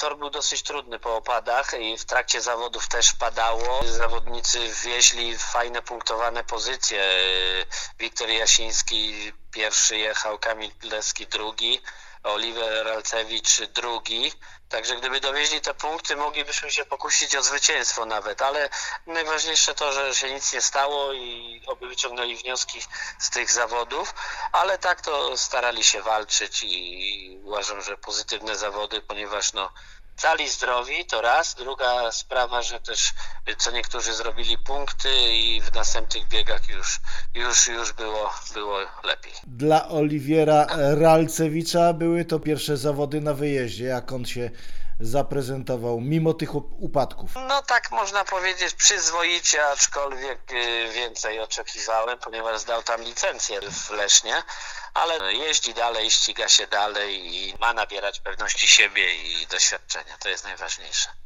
tor był dosyć trudny po opadach i w trakcie zawodów też padało. Zawodnicy wieźli fajne punktowane pozycje. Wiktor Jasiński pierwszy jechał, Kamil Pileski drugi, Oliver Ralcewicz drugi. Także gdyby dowieźli te punkty, moglibyśmy się pokusić o zwycięstwo nawet, ale najważniejsze to, że się nic nie stało i oby wyciągnęli wnioski z tych zawodów, ale tak to starali się walczyć i uważam, że pozytywne zawody, ponieważ cali zdrowi to raz, druga sprawa, że też co niektórzy zrobili punkty i w następnych biegach już było lepiej. Dla Oliwiera Ralcewicza były to pierwsze zawody na wyjeździe. Jak on się zaprezentował mimo tych upadków? Tak można powiedzieć przyzwoicie, aczkolwiek więcej oczekiwałem, ponieważ zdał tam licencję w Lesznie, ale jeździ dalej, ściga się dalej i ma nabierać pewności siebie i doświadczenia. To jest najważniejsze.